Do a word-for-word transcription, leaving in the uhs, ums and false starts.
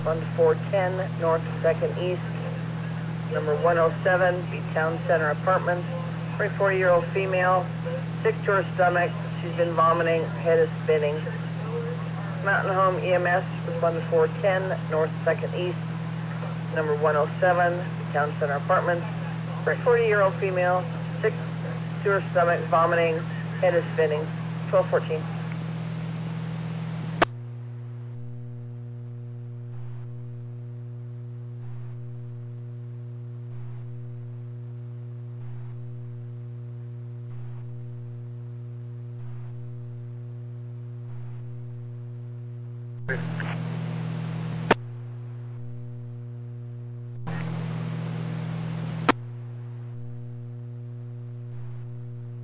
one four ten North second East, number one oh seven, B Town Center Apartments, twenty-four-year-old female, sick to her stomach, she's been vomiting, head is spinning. Mountain Home E M S was one four ten North second East, number one oh seven, B Town Center Apartments, forty-year-old female, sick to her stomach, vomiting, head is spinning, twelve fourteen.